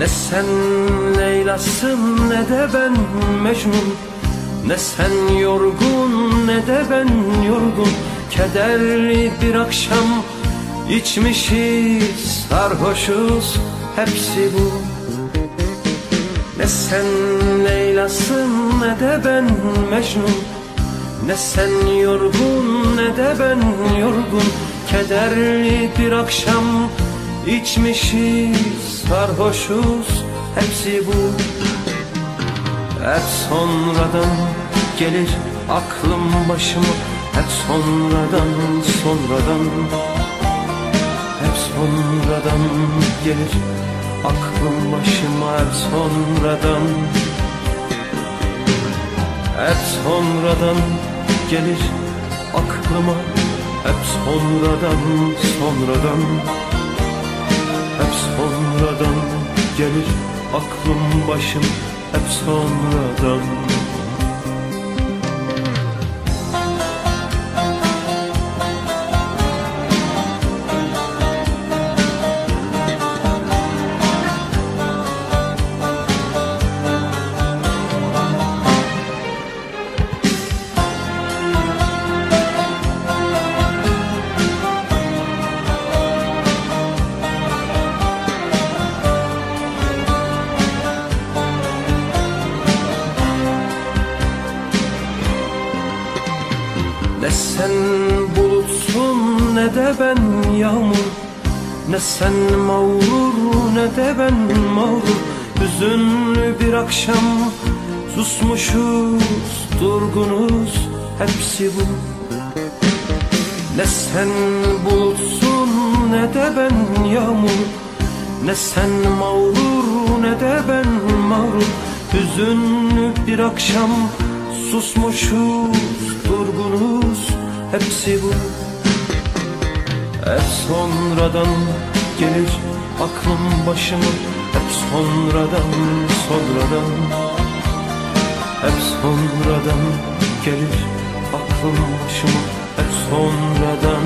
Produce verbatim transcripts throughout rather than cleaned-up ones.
Ne sen Leyla'sın ne de ben Mecnun, ne sen yorgun ne de ben yorgun. Kederli bir akşam içmişiz, sarhoşuz, hepsi bu. Ne sen Leyla'sın ne de ben Mecnun, ne sen yorgun ne de ben yorgun. Kederli bir akşam içmişiz, sarhoşuz, hepsi bu. Hep sonradan gelir aklım başıma, hep sonradan, sonradan. Hep sonradan gelir aklım başıma, hep sonradan. Hep sonradan gelir aklıma, hep sonradan, sonradan. Hep sonradan gelir aklım başım, hep sonradan. Ne sen bulutsun ne de ben yağmur, ne sen mağrur ne de ben mağrur. Hüzünlü bir akşam susmuşuz, durgunuz, hepsi bu. Ne sen bulutsun ne de ben yağmur, ne sen mağrur ne de ben mağrur. Hüzünlü bir akşam susmuşuz, durgunuz, hepsi bu. Hep sonradan gelir aklım başıma, hep sonradan, sonradan. Hep sonradan gelir aklım başıma, hep sonradan.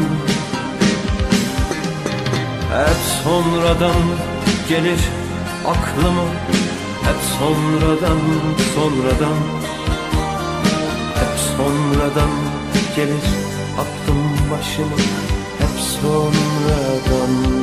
Hep sonradan gelir aklıma, hep sonradan, sonradan. Hep sonradan gelir aklım başıma, hep sonradan.